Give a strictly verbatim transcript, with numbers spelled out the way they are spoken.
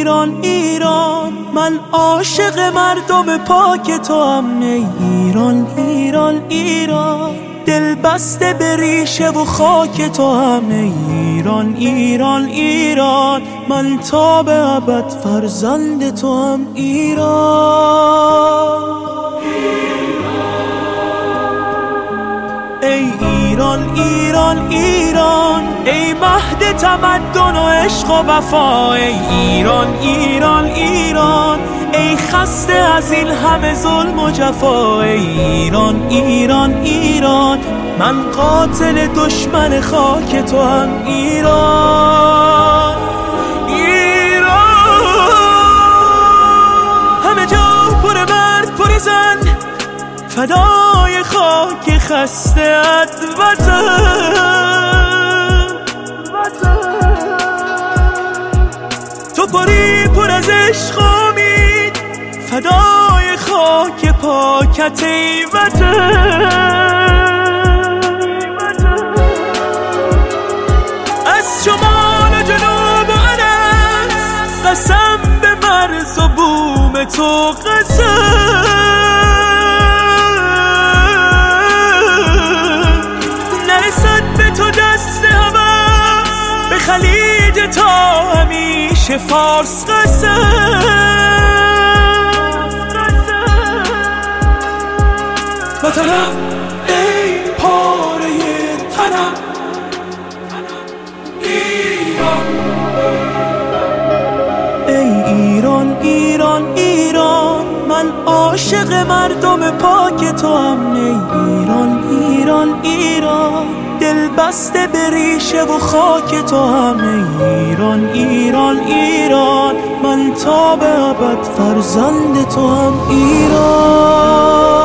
ایران ایران، من عاشق مردم پاک تو هم. ای ایران ایران ایران، دل بسته به ریشه و خاک تو هم. ای ایران ایران ایران، من تا به ابد فرزند تو هم. ایران ای ایران ایران ایران، ای مهد تمدن و عشق و وفا. ای ایران ایران ایران، ای خسته از این همه ظلم و جفا. ای ایران ایران ایران، من قاتل دشمن خاک تو هم. ایران ایران، همه جا پر مرد پر زن، فدای خاک خسته ات وطن. تو پری پر از عشق و امید، فدای خاک پاکت ای وطن. از شمال و جنوب و عرض، قسم به مرز و بوم تو قسم. خلیج تا همیشه فارس قسم. وطنم ای پاره تنم، ایران. ای ایران ایران ایران، من عاشق مردم پاک تو هم. ای ایران ایران ایران، دل بسته به ریشه و خاک تو هم. ای ایران ایران ایران، من تا به ابد فرزند تو هم. ایران